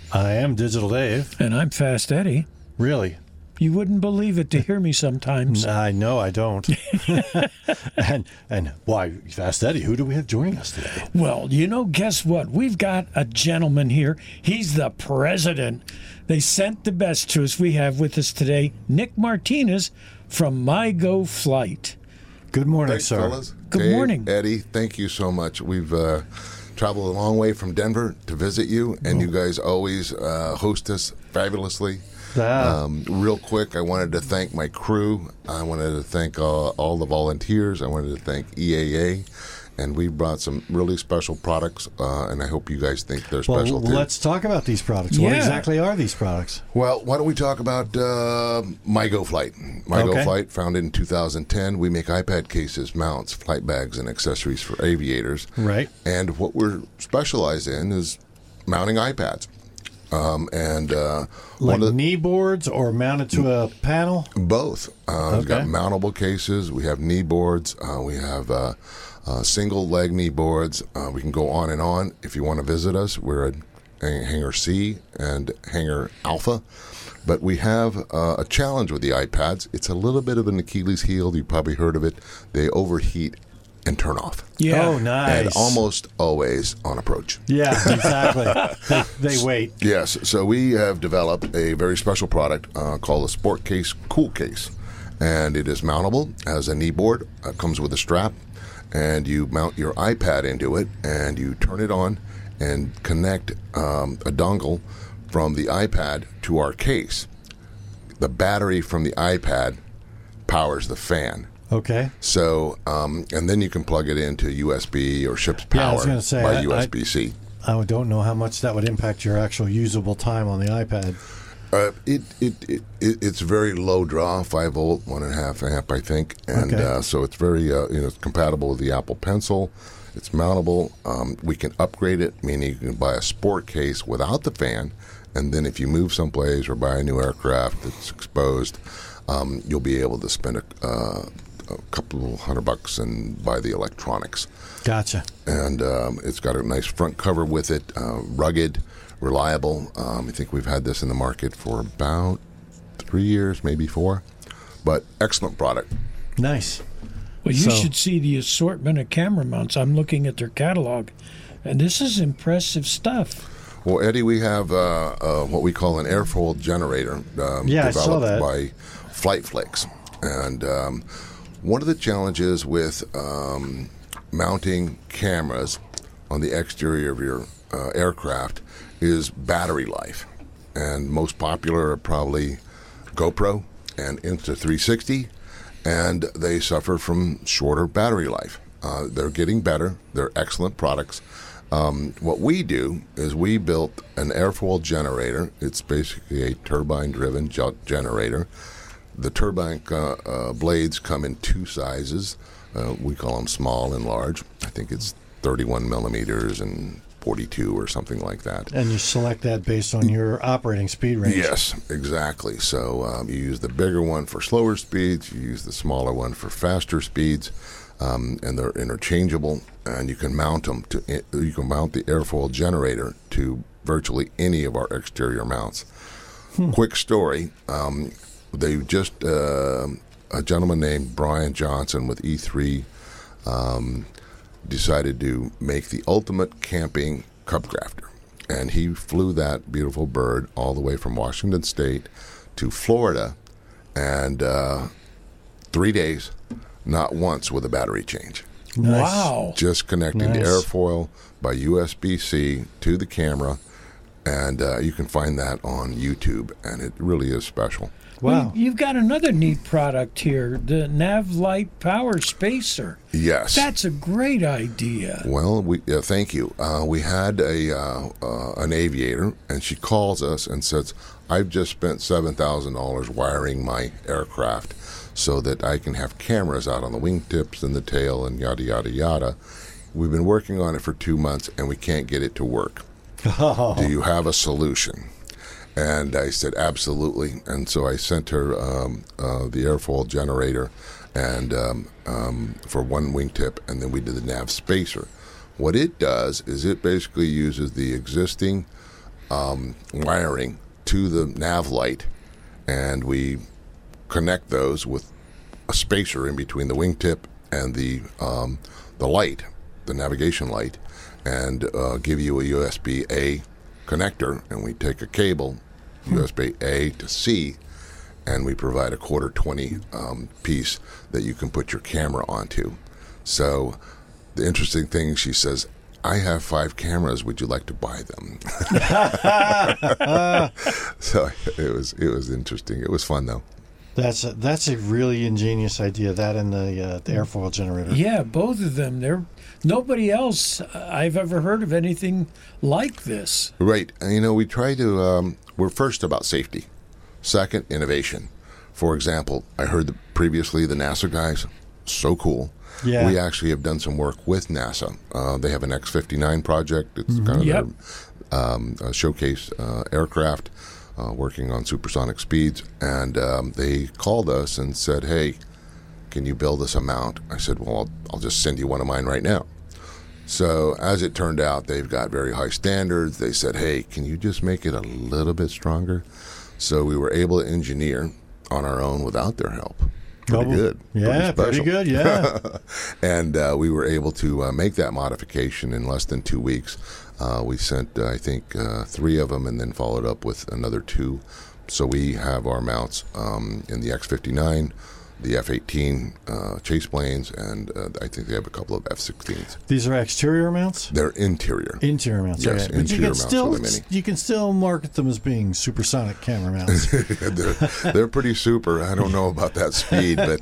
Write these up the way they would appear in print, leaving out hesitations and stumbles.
I am Digital Dave. And I'm Fast Eddie. Really? You wouldn't believe it to hear me sometimes. I know I don't. and why, Fast Eddie, who do we have joining us today? Well, guess what? We've got a gentleman here. He's the president. They sent the best to us. We have with us today Nick Martinez from MyGo Flight. Good morning, Thanks, sir. Fellas. Good Dave, morning. Eddie. Thank you so much. We've traveled a long way from Denver to visit you, and you guys always host us fabulously. Real quick, I wanted to thank my crew. I wanted to thank all the volunteers. I wanted to thank EAA. And we brought some really special products, and I hope you guys think they're special too. Let's talk about these products. What exactly are these products? Well, why don't we talk about MyGo Flight? MyGo Flight, founded in 2010. We make iPad cases, mounts, flight bags, and accessories for aviators. Right. And what we're specialized in is mounting iPads. Like knee boards or mounted to a panel? Both. We've got mountable cases. We have knee boards. We have single leg knee boards. We can go on and on. If you want to visit us, we're at Hangar C and Hangar Alpha. But we have a challenge with the iPads. It's a little bit of an Achilles heel. You've probably heard of it. They overheat and turn off. Yeah. Oh, nice. And almost always on approach. Yeah, exactly. they wait. Yes. So we have developed a very special product called the Sport Case Cool Case. And it is mountable, has a knee board, comes with a strap, and you mount your iPad into it, and you turn it on and connect a dongle from the iPad to our case. The battery from the iPad powers the fan. Okay. So, and then you can plug it into USB or ships power by USB-C. I don't know how much that would impact your actual usable time on the iPad. It's very low draw, 5 volt, 1.5 amp, I think, and so it's very it's compatible with the Apple Pencil. It's mountable. We can upgrade it, meaning you can buy a sport case without the fan, and then if you move someplace or buy a new aircraft that's exposed, you'll be able to spend a couple $100 and buy the electronics. Gotcha. And it's got a nice front cover with it, rugged, reliable. I think we've had this in the market for about 3 years, maybe 4, but excellent product. Nice. Well, you should see the assortment of camera mounts. I'm looking at their catalog, and this is impressive stuff. Well, Eddie, we have what we call an airfoil generator developed by FlightFlix. And one of the challenges with mounting cameras on the exterior of your aircraft is battery life. And most popular are probably GoPro and Insta360, and they suffer from shorter battery life. They're getting better. They're excellent products. What we do is we built an airfoil generator. It's basically a turbine-driven generator. The turbine blades come in 2 sizes. We call them small and large. I think it's 31 millimeters and 42 or something like that. And you select that based on your operating speed range. Yes, exactly. So you use the bigger one for slower speeds, you use the smaller one for faster speeds, and they're interchangeable. And you can mount them you can mount the airfoil generator to virtually any of our exterior mounts. Quick story: they just a gentleman named Brian Johnson with E3. Decided to make the ultimate camping Cubcrafter. And he flew that beautiful bird all the way from Washington State to Florida, and 3 days, not once with a battery change. Nice. Wow. Just connecting the airfoil by USB-C to the camera, and you can find that on YouTube, and it really is special. Wow. Well, you've got another neat product here, the NavLite Power Spacer. Yes. That's a great idea. Well, thank you. We had an aviator, and she calls us and says, I've just spent $7,000 wiring my aircraft so that I can have cameras out on the wingtips and the tail and yada, yada, yada. We've been working on it for 2 months, and we can't get it to work. Oh. Do you have a solution? And I said, absolutely. And so I sent her the airfoil generator and for one wingtip, and then we did the nav spacer. What it does is it basically uses the existing wiring to the nav light, and we connect those with a spacer in between the wingtip and the light, the navigation light, and give you a USB-A connector, and we take a cable, USB-A to C, and we provide a 1/4-20 piece that you can put your camera onto. So the interesting thing, she says, I have 5 cameras. Would you like to buy them? So it was interesting. It was fun, though. That's a really ingenious idea. That and the airfoil generator. Yeah, both of them. Nobody else I've ever heard of anything like this. Right. And, we try to. We're first about safety. Second, innovation. For example, I heard previously the NASA guys, so cool. Yeah. We actually have done some work with NASA. They have an X-59 project. It's kind of their showcase aircraft working on supersonic speeds. And they called us and said, hey, can you build us a mount? I said, well, I'll just send you one of mine right now. So as it turned out, they've got very high standards. They said, hey, can you just make it a little bit stronger? So we were able to engineer on our own without their help. Pretty good. Yeah, pretty good, yeah. And we were able to make that modification in less than 2 weeks. We sent, I think, 3 of them and then followed up with another 2. So we have our mounts in the X-59, the F-18 chase planes, and I think they have a couple of F-16s. These are exterior mounts? They're interior. Interior mounts, yes, okay. interior mounts for the Mini. You can still market them as being supersonic camera mounts. they're pretty super. I don't know about that speed, but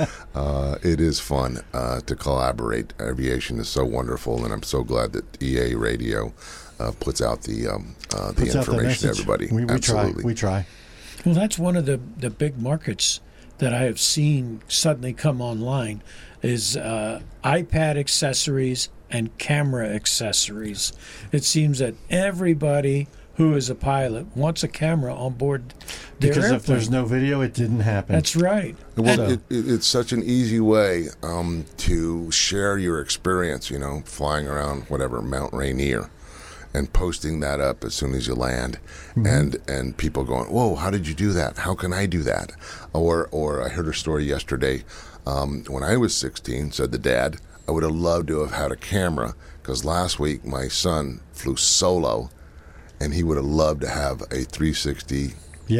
it is fun to collaborate. Aviation is so wonderful, and I'm so glad that EA Radio puts out the information to everybody. We try. Well, that's one of the big markets that I have seen suddenly come online is iPad accessories and camera accessories. It seems that everybody who is a pilot wants a camera on board their because airplane. If there's no video, it didn't happen. That's right. Well, it's such an easy way to share your experience, flying around whatever, Mount Rainier, and posting that up as soon as you land, and people going, whoa, how did you do that? How can I do that? Or I heard a story yesterday, when I was 16, said the dad, I would have loved to have had a camera, because last week my son flew solo, and he would have loved to have a 360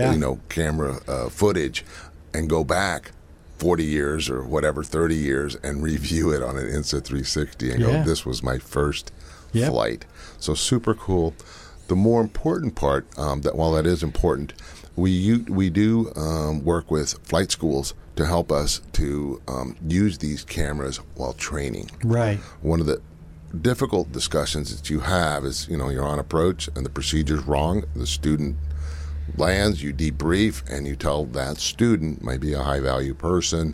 camera footage and go back 40 years or whatever, 30 years, and review it on an Insta360 and go, this was my first flight. So super cool. The more important part, that while that is important, we do work with flight schools to help us to use these cameras while training. Right. One of the difficult discussions that you have is, you're on approach and the procedure's wrong. The student lands, you debrief, and you tell that student, might be a high-value person,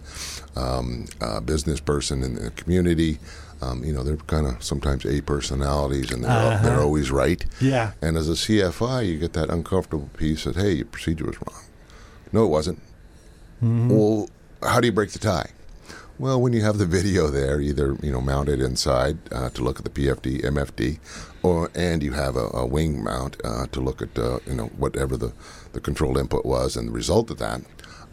a business person in the community, they're kind of sometimes A personalities, and they're always right. Yeah. And as a CFI, you get that uncomfortable piece that, hey, your procedure was wrong. No, it wasn't. Mm-hmm. Well, how do you break the tie? Well, when you have the video there, either mounted inside to look at the PFD, MFD, and you have a wing mount to look at whatever the control input was and the result of that,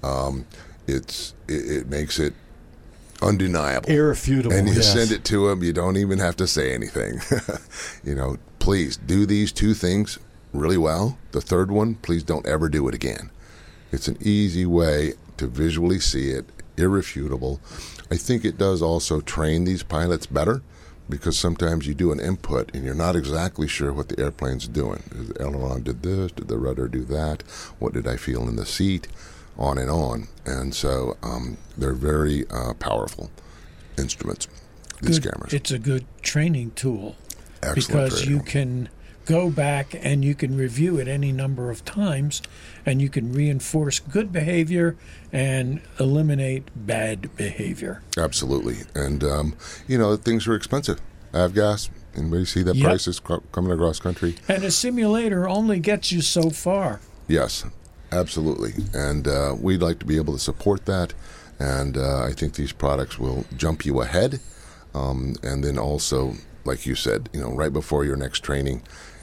it makes it undeniable, irrefutable, and you send it to them. You don't even have to say anything. Please do these 2 things really well. The third one, please don't ever do it again. It's an easy way to visually see it, irrefutable. I think it does also train these pilots better, because sometimes you do an input and you're not exactly sure what the airplane's doing. The aileron did this, did the rudder do that, what did I feel in the seat, on and on. And so they're very powerful instruments, these cameras. It's a good training tool. Excellent because training. You can go back and you can review it any number of times, and you can reinforce good behavior and eliminate bad behavior. Absolutely. And, things are expensive. Avgas, anybody see that prices coming across country? And a simulator only gets you so far. Yes, absolutely. And we'd like to be able to support that. And I think these products will jump you ahead. And then also, like you said, right before your next training,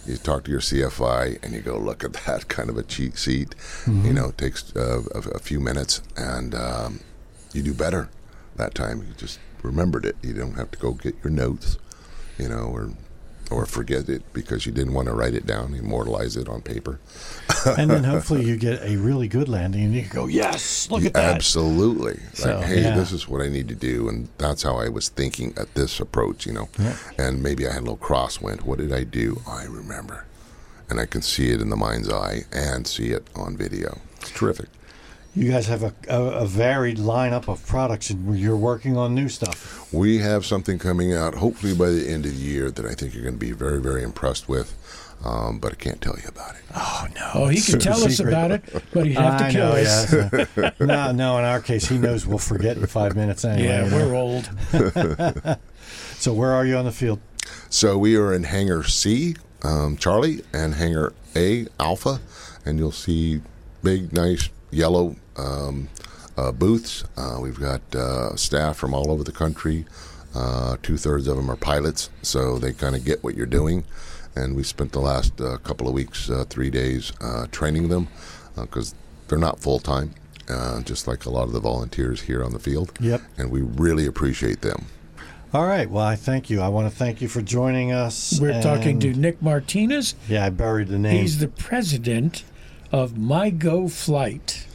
you talk to your CFI and you go, look at that, kind of a cheat sheet. It takes a few minutes, and you do better that time. You just remembered it. You don't have to go get your notes, or forget it because you didn't want to write it down, immortalize it on paper. And then hopefully you get a really good landing and you can go, yes, look at that. Absolutely. So, hey, this is what I need to do. And that's how I was thinking at this approach, Yeah. And maybe I had a little crosswind. What did I do? I remember. And I can see it in the mind's eye and see it on video. It's terrific. You guys have a varied lineup of products, and you're working on new stuff. We have something coming out, hopefully by the end of the year, that I think you're going to be very, very impressed with. But I can't tell you about it. Oh, no. Oh, he can tell us about it, but he'd have to kill us. Yeah. No, in our case, he knows we'll forget in 5 minutes anyway. Yeah, we're old. So where are you on the field? So we are in Hangar C, Charlie, and Hangar A, Alpha, and you'll see big, nice, yellow booths. We've got staff from all over the country. 2/3 of them are pilots, so they kind of get what you're doing. And we spent the last couple of weeks, 3 days, training them because they're not full-time, just like a lot of the volunteers here on the field. Yep. And we really appreciate them. All right. Well, I thank you. I want to thank you for joining us. We're talking to Nick Martinez. Yeah, I buried the name. He's the president of MyGo Flight.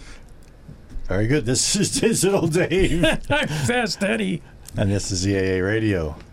Very good. This is Digital Dave. I'm Fast Eddie. And this is EAA Radio.